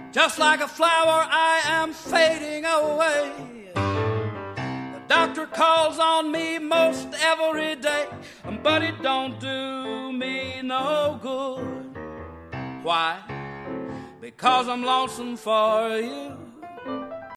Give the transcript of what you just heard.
Just like a flower, I am fading away. The doctor calls on me most every day, but it don't do me no good. Why? Because I'm lonesome for you.